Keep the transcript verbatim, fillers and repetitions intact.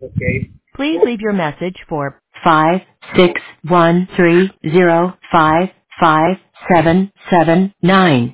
Please leave your message for five six one three zero five five seven seven nine.